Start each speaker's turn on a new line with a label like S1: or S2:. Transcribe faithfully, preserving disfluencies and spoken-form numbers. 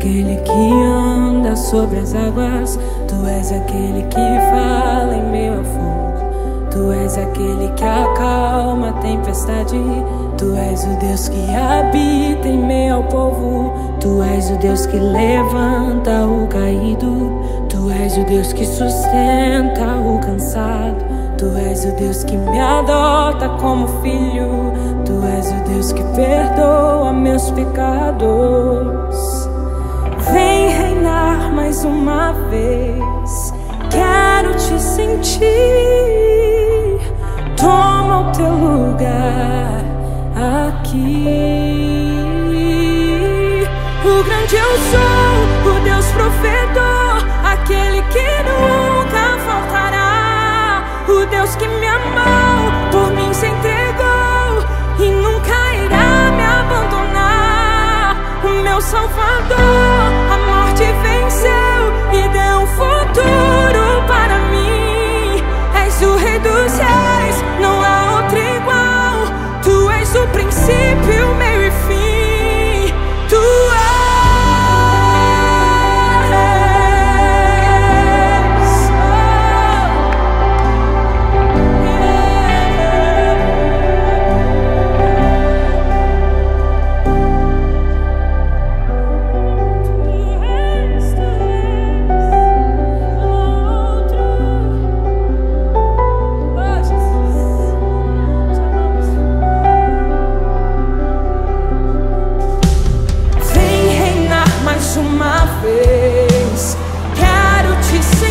S1: aquele que anda sobre as águas. Tu és aquele que fala em meio ao fogo. Tu és aquele que acalma a tempestade. Tu és o Deus que habita em meio ao povo. Tu és o Deus que levanta o caído. Tu és o Deus que sustenta o cansado. Tu és o Deus que me adota como filho. Tu és o Deus que perdoa meus pecados. Vem reinar mais uma vez. Quero te sentir. Toma o teu lugar aqui. O grande eu sou, o Deus provedor, aquele que nunca faltará. O Deus que me amou, por mim se entregou e nunca irá me abandonar. O meu Salvador, a morte venceu e deu um futuro para mim. És o Rei dos Reis, não há outro igual. Tu és o princípio, meio e fim. Tu és. Uma vez quero te sentir.